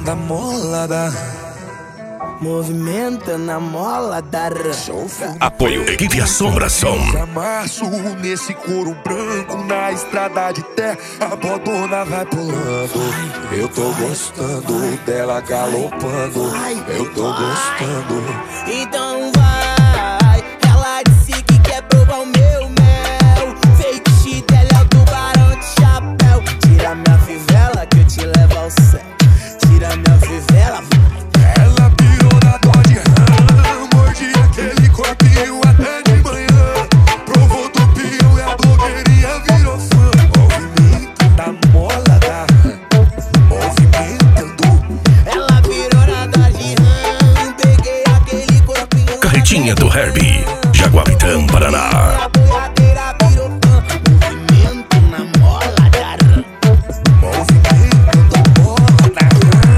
movimentando a molada. Movimentando a mola da Apoio Equipe Assombração. Março nesse couro branco na estrada de terra, a bodona vai pulando. Eu tô gostando dela galopando. Eu tô gostando. Então vai, ela disse que quer provar o meu mel. Fake dela é o tubarão de chapéu. Tira minha fivela que eu te levo ao céu. Tira minha fivela, vai. Ela pirou na Dodge Ram, mordi aquele corpinho até de manhã. Provou do pião e a blogueirinha virou fã. Movimento da mola da movimentando. Ela virou na Dodge Ram, peguei aquele corpinho. Carretinha do Herbie, Jaguapitã, Paraná. A boiadeira virou fã. Movimento na mola da Movimento da mola da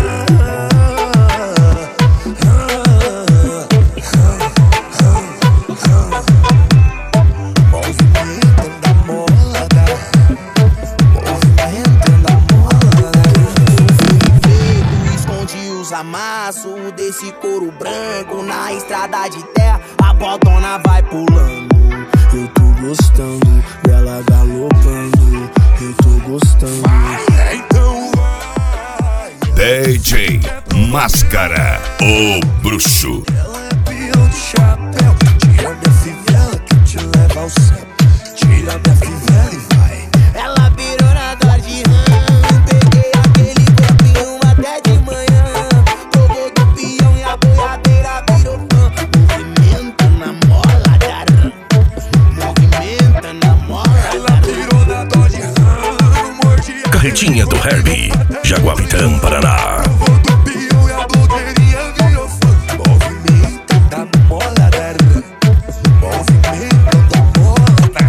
amasso desse couro branco na estrada de terra, a bodona vai pulando. Eu tô gostando dela galopando. Eu tô gostando. então vai. DJ Máscara, o bruxo. Ela é peão de chapéu. Tira minha fivela que eu te levo ao céu. Tira minha fivela e vai. Ela virou na Dodge Ram, peguei aquele corpinho até de manhã. Tocou do pião e a boiadeira virou fã. Movimenta na mola da rã. Movimenta na mola. Ela virou na Dodge Ram, mordi Carretinha do Herbie, Jaguapitã, Paraná. provou do pião e a blogueirinha virou fã. Movimento da mola da rã. Movimento da mola da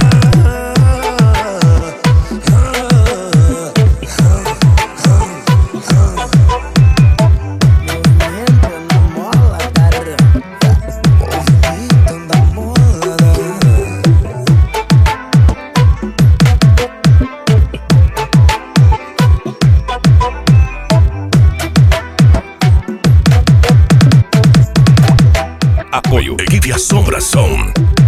Movimenta na mola da rã. Movimento da mola da Apoio Equipe Assombração.